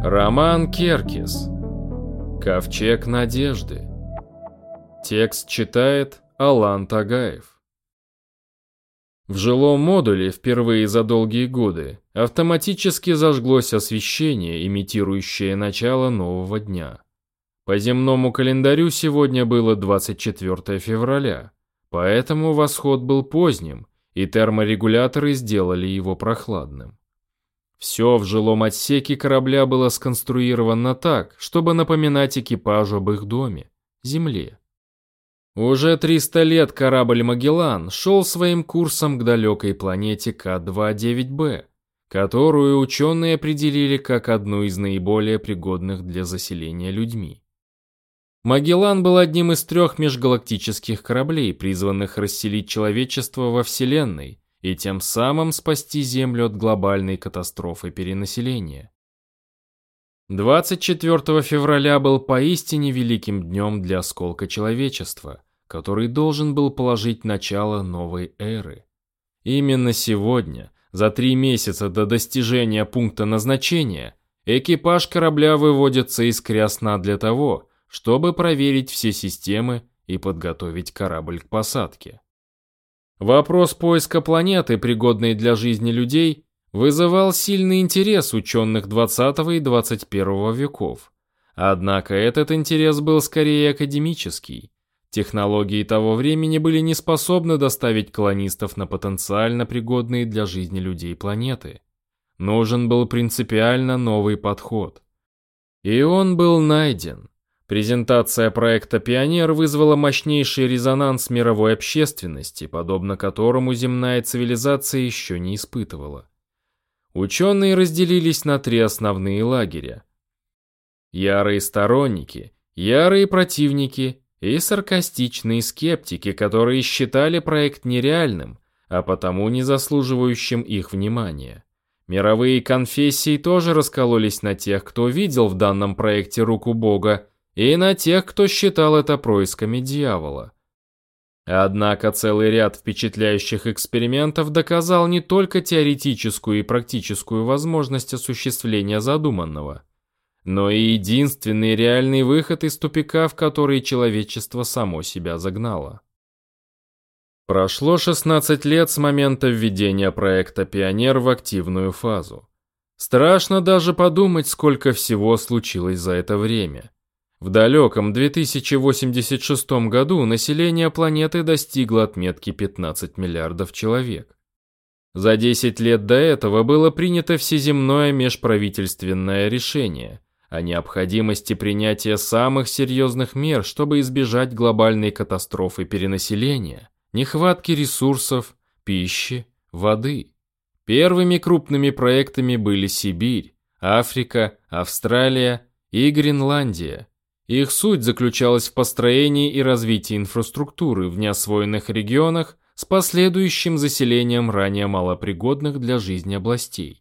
Роман Керкис. Ковчег надежды. Текст читает Алан Тагаев. В жилом модуле впервые за долгие годы автоматически зажглось освещение, имитирующее начало нового дня. По земному календарю сегодня было 24 февраля, поэтому восход был поздним, и терморегуляторы сделали его прохладным. Все в жилом отсеке корабля было сконструировано так, чтобы напоминать экипажу об их доме, Земле. Уже 300 лет корабль «Магеллан» шел своим курсом к далекой планете К-29Б, которую ученые определили как одну из наиболее пригодных для заселения людьми. «Магеллан» был одним из 3 межгалактических кораблей, призванных расселить человечество во Вселенной и тем самым спасти Землю от глобальной катастрофы перенаселения. 24 февраля был поистине великим днем для осколка человечества, который должен был положить начало новой эры. Именно сегодня, за 3 месяца до достижения пункта назначения, экипаж корабля выводится из Крясна для того, чтобы проверить все системы и подготовить корабль к посадке. Вопрос поиска планеты, пригодной для жизни людей, вызывал сильный интерес ученых 20 и 21 веков. Однако этот интерес был скорее академический. Технологии того времени были не способны доставить колонистов на потенциально пригодные для жизни людей планеты. Нужен был принципиально новый подход. И он был найден. Презентация проекта «Пионер» вызвала мощнейший резонанс мировой общественности, подобно которому земная цивилизация еще не испытывала. Ученые разделились на 3 основные лагеря. Ярые сторонники, ярые противники и саркастичные скептики, которые считали проект нереальным, а потому не заслуживающим их внимания. Мировые конфессии тоже раскололись на тех, кто видел в данном проекте руку Бога, и на тех, кто считал это происками дьявола. Однако целый ряд впечатляющих экспериментов доказал не только теоретическую и практическую возможность осуществления задуманного, но и единственный реальный выход из тупика, в который человечество само себя загнало. Прошло 16 лет с момента введения проекта «Пионер» в активную фазу. Страшно даже подумать, сколько всего случилось за это время. В далеком 2086 году население планеты достигло отметки 15 миллиардов человек. За 10 лет до этого было принято всеземное межправительственное решение о необходимости принятия самых серьезных мер, чтобы избежать глобальной катастрофы перенаселения, нехватки ресурсов, пищи, воды. Первыми крупными проектами были Сибирь, Африка, Австралия и Гренландия. Их суть заключалась в построении и развитии инфраструктуры в неосвоенных регионах с последующим заселением ранее малопригодных для жизни областей.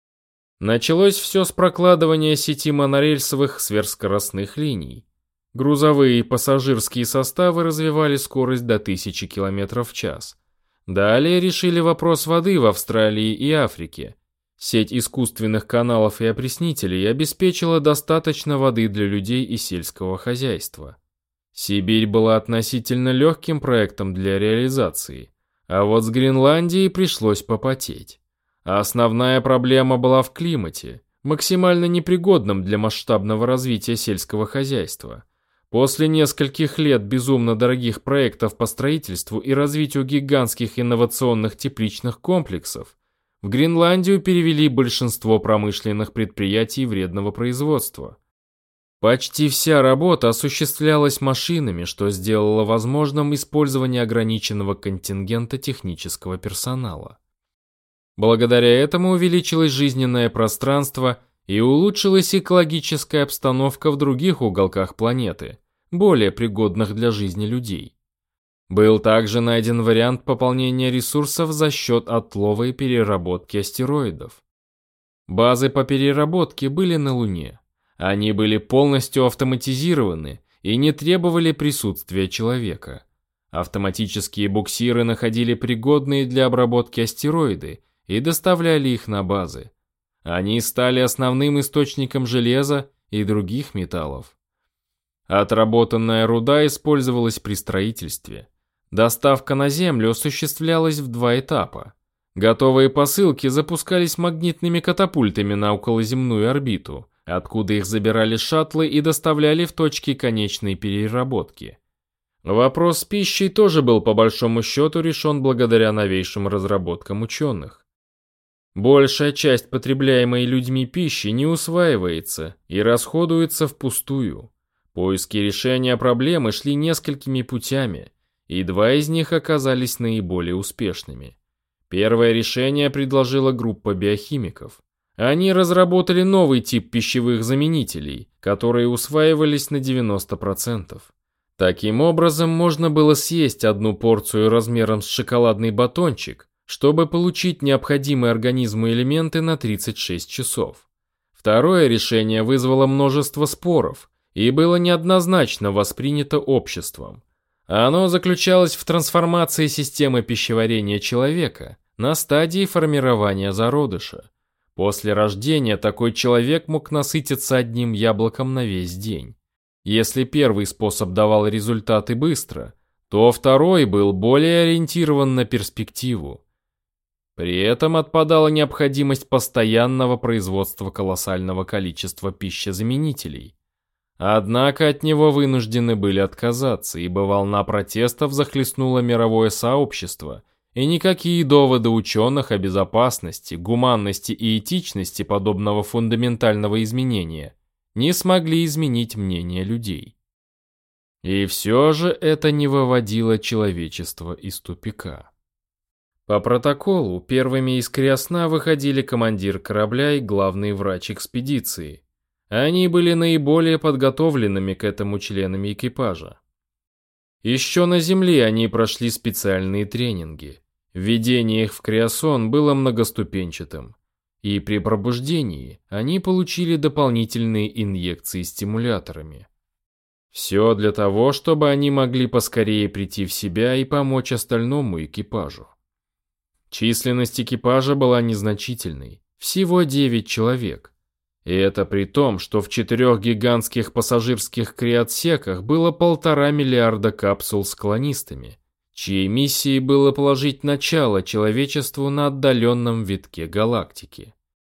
Началось все с прокладывания сети монорельсовых сверхскоростных линий. Грузовые и пассажирские составы развивали скорость до 1000 км в час. Далее решили вопрос воды в Австралии и Африке. Сеть искусственных каналов и опреснителей обеспечила достаточно воды для людей и сельского хозяйства. Сибирь была относительно легким проектом для реализации, а вот с Гренландией пришлось попотеть. А основная проблема была в климате, максимально непригодном для масштабного развития сельского хозяйства. После нескольких лет безумно дорогих проектов по строительству и развитию гигантских инновационных тепличных комплексов, в Гренландию перевели большинство промышленных предприятий вредного производства. Почти вся работа осуществлялась машинами, что сделало возможным использование ограниченного контингента технического персонала. Благодаря этому увеличилось жизненное пространство и улучшилась экологическая обстановка в других уголках планеты, более пригодных для жизни людей. Был также найден вариант пополнения ресурсов за счет отлова и переработки астероидов. Базы по переработке были на Луне. Они были полностью автоматизированы и не требовали присутствия человека. Автоматические буксиры находили пригодные для обработки астероиды и доставляли их на базы. Они стали основным источником железа и других металлов. Отработанная руда использовалась при строительстве. Доставка на Землю осуществлялась в 2 этапа. Готовые посылки запускались магнитными катапультами на околоземную орбиту, откуда их забирали шаттлы и доставляли в точки конечной переработки. Вопрос с пищей тоже был по большому счету решен благодаря новейшим разработкам ученых. Большая часть потребляемой людьми пищи не усваивается и расходуется впустую. Поиски решения проблемы шли несколькими путями, и 2 из них оказались наиболее успешными. Первое решение предложила группа биохимиков. Они разработали новый тип пищевых заменителей, которые усваивались на 90%. Таким образом, можно было съесть одну порцию размером с шоколадный батончик, чтобы получить необходимые организму элементы на 36 часов. Второе решение вызвало множество споров и было неоднозначно воспринято обществом. Оно заключалось в трансформации системы пищеварения человека на стадии формирования зародыша. После рождения такой человек мог насытиться одним яблоком на весь день. Если первый способ давал результаты быстро, то второй был более ориентирован на перспективу. При этом отпадала необходимость постоянного производства колоссального количества пищезаменителей. Однако от него вынуждены были отказаться, ибо волна протестов захлестнула мировое сообщество, и никакие доводы ученых о безопасности, гуманности и этичности подобного фундаментального изменения не смогли изменить мнение людей. И все же это не выводило человечество из тупика. По протоколу первыми из Криосна выходили командир корабля и главный врач экспедиции. Они были наиболее подготовленными к этому членами экипажа. Еще на Земле они прошли специальные тренинги. Введение их в Криосон было многоступенчатым, и при пробуждении они получили дополнительные инъекции стимуляторами. Все для того, чтобы они могли поскорее прийти в себя и помочь остальному экипажу. Численность экипажа была незначительной, всего 9 человек. И это при том, что в 4 гигантских пассажирских криотсеках было 1,5 миллиарда капсул с колонистами, чьей миссией было положить начало человечеству на отдаленном витке галактики.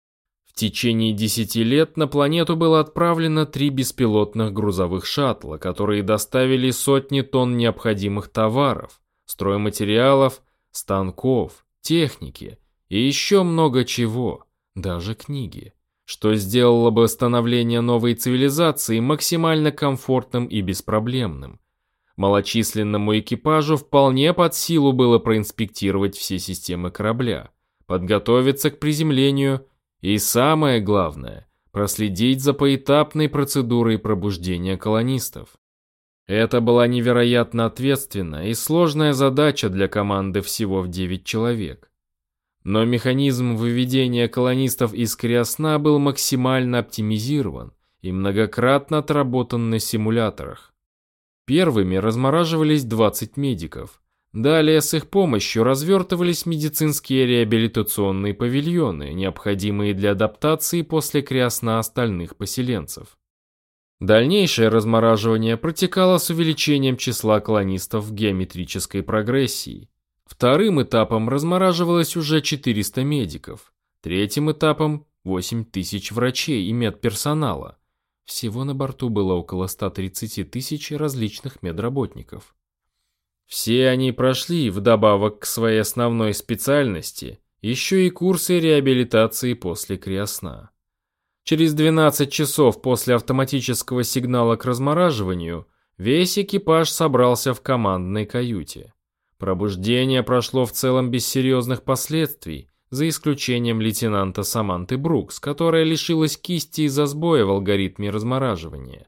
В течение 10 лет на планету было отправлено 3 беспилотных грузовых шаттла, которые доставили сотни тонн необходимых товаров, стройматериалов, станков, техники и еще много чего, даже книги, что сделало бы становление новой цивилизации максимально комфортным и беспроблемным. Малочисленному экипажу вполне под силу было проинспектировать все системы корабля, подготовиться к приземлению и, самое главное, проследить за поэтапной процедурой пробуждения колонистов. Это была невероятно ответственная и сложная задача для команды всего в 9 человек. Но механизм выведения колонистов из Криосна был максимально оптимизирован и многократно отработан на симуляторах. Первыми размораживались 20 медиков. Далее с их помощью развертывались медицинские реабилитационные павильоны, необходимые для адаптации после Криосна остальных поселенцев. Дальнейшее размораживание протекало с увеличением числа колонистов в геометрической прогрессии. Вторым этапом размораживалось уже 400 медиков, третьим этапом 8000 врачей и медперсонала. Всего на борту было около 130 тысяч различных медработников. Все они прошли, вдобавок к своей основной специальности, еще и курсы реабилитации после Криосна. Через 12 часов после автоматического сигнала к размораживанию весь экипаж собрался в командной каюте. Пробуждение прошло в целом без серьезных последствий, за исключением лейтенанта Саманты Брукс, которая лишилась кисти из-за сбоя в алгоритме размораживания.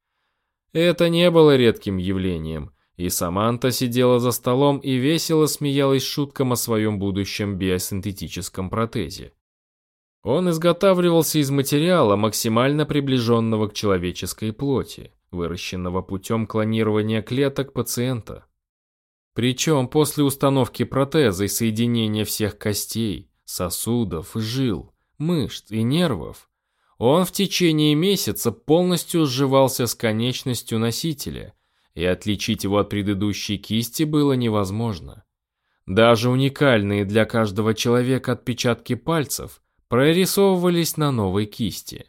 Это не было редким явлением, и Саманта сидела за столом и весело смеялась шуткам о своем будущем биосинтетическом протезе. Он изготавливался из материала, максимально приближенного к человеческой плоти, выращенного путем клонирования клеток пациента. Причем после установки протеза и соединения всех костей, сосудов и жил, мышц и нервов, он в течение месяца полностью сживался с конечностью носителя, и отличить его от предыдущей кисти было невозможно. Даже уникальные для каждого человека отпечатки пальцев прорисовывались на новой кисти.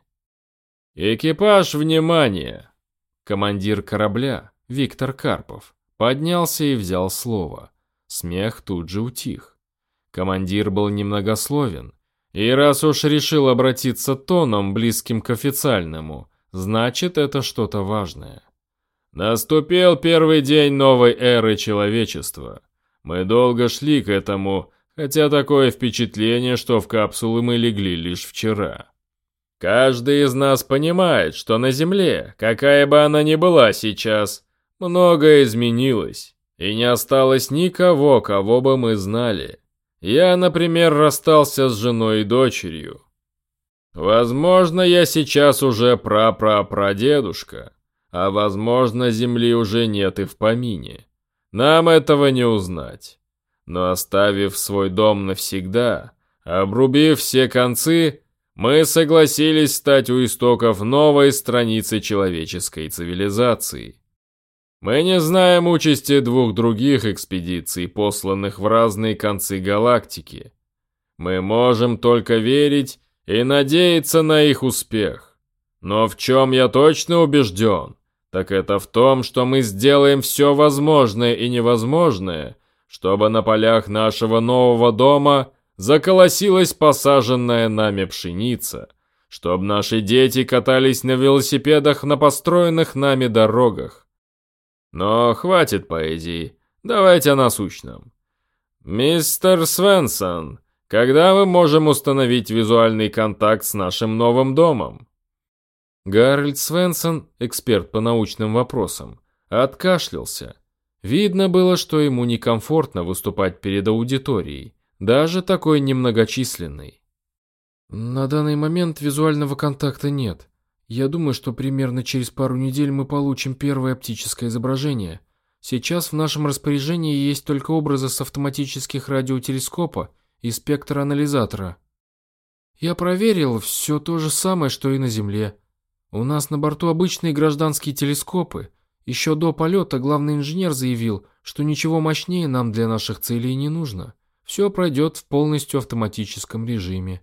«Экипаж, внимание!» Командир корабля, Виктор Карпов, поднялся и взял слово. Смех тут же утих. Командир был немногословен, и раз уж решил обратиться тоном, близким к официальному, значит, это что-то важное. Наступил первый день новой эры человечества. Мы долго шли к этому, хотя такое впечатление, что в капсулы мы легли лишь вчера. Каждый из нас понимает, что на Земле, какая бы она ни была сейчас, многое изменилось, и не осталось никого, кого бы мы знали. Я, например, расстался с женой и дочерью. Возможно, я сейчас уже прапрапрадедушка, а возможно, Земли уже нет и в помине. Нам этого не узнать. Но оставив свой дом навсегда, обрубив все концы, мы согласились стать у истоков новой страницы человеческой цивилизации. Мы не знаем участи двух других экспедиций, посланных в разные концы галактики. Мы можем только верить и надеяться на их успех. Но в чем я точно убежден, так это в том, что мы сделаем все возможное и невозможное, чтобы на полях нашего нового дома заколосилась посаженная нами пшеница, чтобы наши дети катались на велосипедах на построенных нами дорогах. Но хватит поэзии, давайте о насущном. Мистер Свенсон, когда мы можем установить визуальный контакт с нашим новым домом? Гарольд Свенсон, эксперт по научным вопросам, откашлялся. Видно было, что ему некомфортно выступать перед аудиторией, даже такой немногочисленной. На данный момент визуального контакта нет. Я думаю, что примерно через пару недель мы получим первое оптическое изображение. Сейчас в нашем распоряжении есть только образы с автоматических радиотелескопа и спектраанализатора. Я проверил все то же самое, что и на Земле. У нас на борту обычные гражданские телескопы. Еще до полета главный инженер заявил, что ничего мощнее нам для наших целей не нужно. Все пройдет в полностью автоматическом режиме.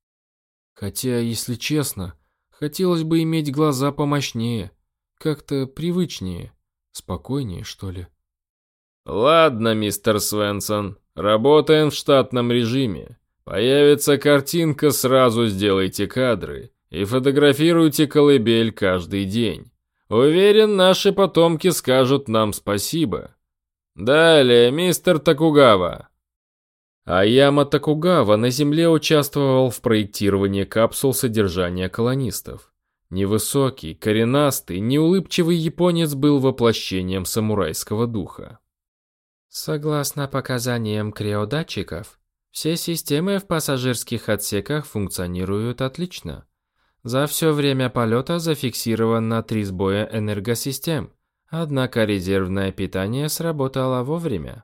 Хотя, если честно, хотелось бы иметь глаза помощнее, как-то привычнее, спокойнее, что ли. Ладно, мистер Свенсон, работаем в штатном режиме. Появится картинка, сразу сделайте кадры и фотографируйте колыбель каждый день. Уверен, наши потомки скажут нам спасибо. Далее, мистер Токугава. Аяма Токугава на Земле участвовал в проектировании капсул содержания колонистов. Невысокий, коренастый, неулыбчивый японец был воплощением самурайского духа. Согласно показаниям криодатчиков, все системы в пассажирских отсеках функционируют отлично. За все время полета зафиксировано 3 сбоя энергосистем, однако резервное питание сработало вовремя.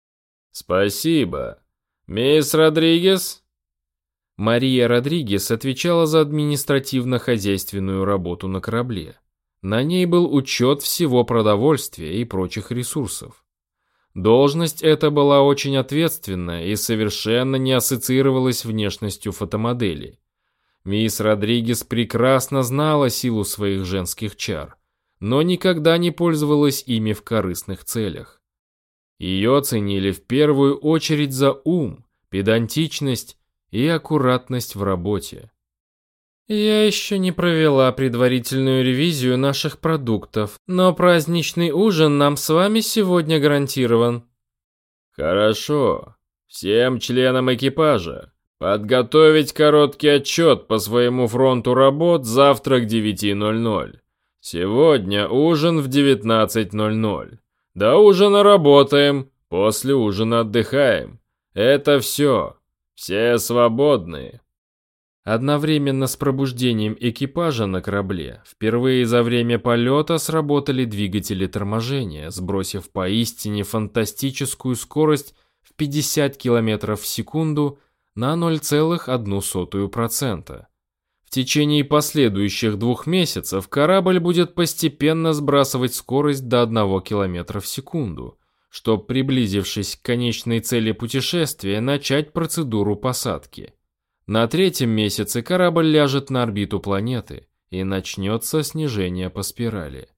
Спасибо. Мисс Родригес? Мария Родригес отвечала за административно-хозяйственную работу на корабле. На ней был учет всего продовольствия и прочих ресурсов. Должность эта была очень ответственная и совершенно не ассоциировалась с внешностью фотомодели. Мисс Родригес прекрасно знала силу своих женских чар, но никогда не пользовалась ими в корыстных целях. Ее ценили в первую очередь за ум, педантичность и аккуратность в работе. Я еще не провела предварительную ревизию наших продуктов, но праздничный ужин нам с вами сегодня гарантирован. Хорошо. Всем членам экипажа подготовить короткий отчет по своему фронту работ завтра к 9:00. Сегодня ужин в 19:00. До ужина работаем, после ужина отдыхаем. Это все. Все свободны. Одновременно с пробуждением экипажа на корабле впервые за время полета сработали двигатели торможения, сбросив поистине фантастическую скорость в 50 км в секунду на 0,01%. В течение последующих 2 месяцев корабль будет постепенно сбрасывать скорость до 1 км в секунду, чтобы, приблизившись к конечной цели путешествия, начать процедуру посадки. На 3-м месяце корабль ляжет на орбиту планеты и начнется снижение по спирали.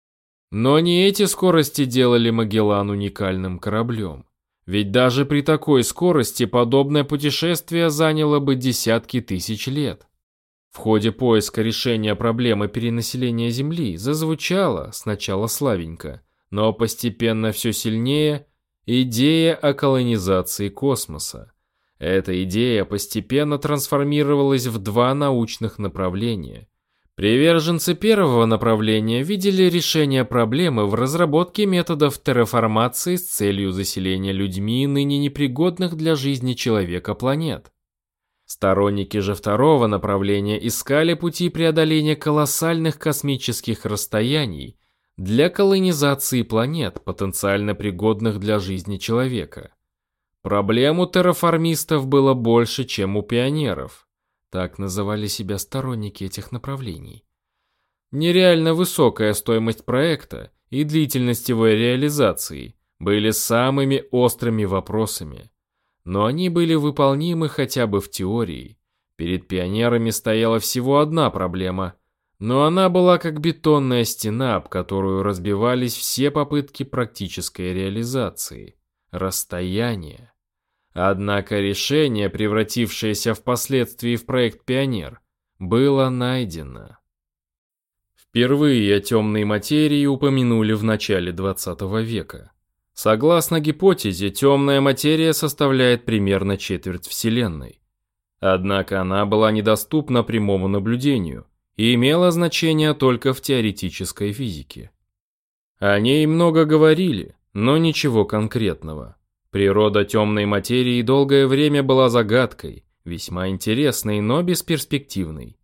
Но не эти скорости делали Магеллан уникальным кораблем. Ведь даже при такой скорости подобное путешествие заняло бы десятки тысяч лет. В ходе поиска решения проблемы перенаселения Земли зазвучала сначала слабенько, но постепенно все сильнее идея о колонизации космоса. Эта идея постепенно трансформировалась в 2 научных направления. Приверженцы первого направления видели решение проблемы в разработке методов терраформации с целью заселения людьми ныне непригодных для жизни человека планет. Сторонники же второго направления искали пути преодоления колоссальных космических расстояний для колонизации планет, потенциально пригодных для жизни человека. Проблем у терраформистов было больше, чем у пионеров. Так называли себя сторонники этих направлений. Нереально высокая стоимость проекта и длительность его реализации были самыми острыми вопросами. Но они были выполнимы хотя бы в теории. Перед пионерами стояла всего одна проблема, но она была как бетонная стена, об которую разбивались все попытки практической реализации – расстояние. Однако решение, превратившееся впоследствии в проект «Пионер», было найдено. Впервые о темной материи упомянули в начале 20 века. Согласно гипотезе, темная материя составляет примерно четверть Вселенной. Однако она была недоступна прямому наблюдению и имела значение только в теоретической физике. О ней много говорили, но ничего конкретного. Природа темной материи долгое время была загадкой, весьма интересной, но бесперспективной.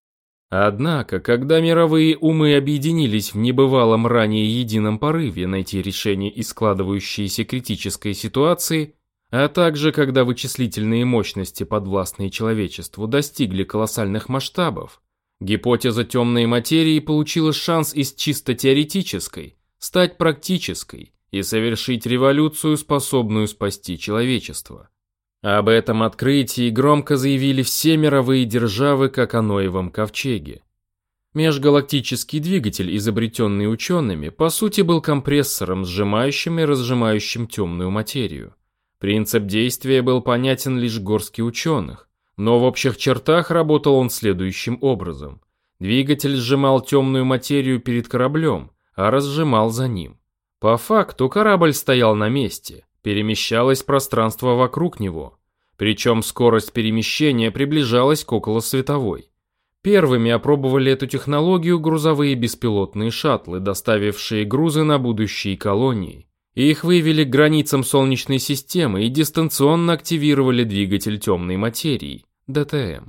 Однако, когда мировые умы объединились в небывалом ранее едином порыве найти решение из складывающейся критической ситуации, а также когда вычислительные мощности, подвластные человечеству, достигли колоссальных масштабов, гипотеза темной материи получила шанс из чисто теоретической стать практической и совершить революцию, способную спасти человечество. Об этом открытии громко заявили все мировые державы, как о Ноевом ковчеге. Межгалактический двигатель, изобретенный учеными, по сути был компрессором, сжимающим и разжимающим темную материю. Принцип действия был понятен лишь горстке ученых, но в общих чертах работал он следующим образом. Двигатель сжимал темную материю перед кораблем, а разжимал за ним. По факту корабль стоял на месте, перемещалось пространство вокруг него, причем скорость перемещения приближалась к околосветовой. Первыми опробовали эту технологию грузовые беспилотные шаттлы, доставившие грузы на будущие колонии. Их вывели к границам Солнечной системы и дистанционно активировали двигатель темной материи, ДТМ.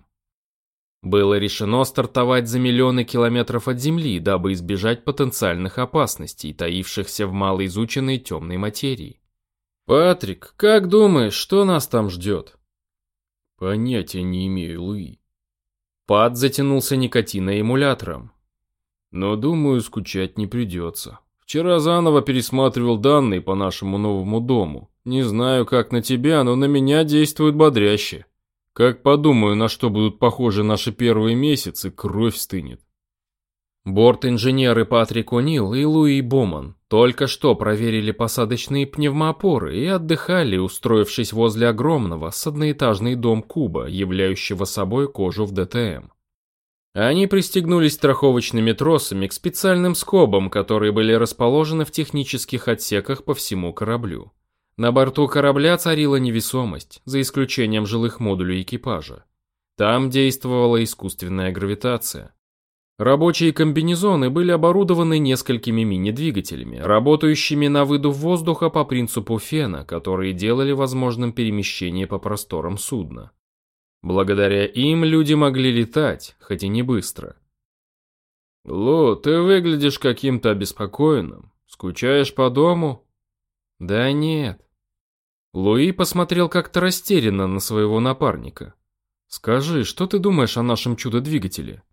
Было решено стартовать за миллионы километров от Земли, дабы избежать потенциальных опасностей, таившихся в малоизученной темной материи. «Патрик, как думаешь, что нас там ждет?» «Понятия не имею, Луи». Пат затянулся никотиноэмулятором. «Но, думаю, скучать не придется. Вчера заново пересматривал данные по нашему новому дому. Не знаю, как на тебя, но на меня действует бодряще. Как подумаю, на что будут похожи наши первые месяцы, кровь стынет». Борт-инженеры Патрик О'Нил и Луи Боман только что проверили посадочные пневмоопоры и отдыхали, устроившись возле огромного с одноэтажный дом куба, являющего собой кожу в ДТМ. Они пристегнулись страховочными тросами к специальным скобам, которые были расположены в технических отсеках по всему кораблю. На борту корабля царила невесомость, за исключением жилых модулей экипажа. Там действовала искусственная гравитация. Рабочие комбинезоны были оборудованы несколькими мини-двигателями, работающими на выдув воздуха по принципу фена, которые делали возможным перемещение по просторам судна. Благодаря им люди могли летать, хоть и не быстро. «Лу, ты выглядишь каким-то обеспокоенным. Скучаешь по дому?» «Да нет». Луи посмотрел как-то растерянно на своего напарника. «Скажи, что ты думаешь о нашем чудо-двигателе?»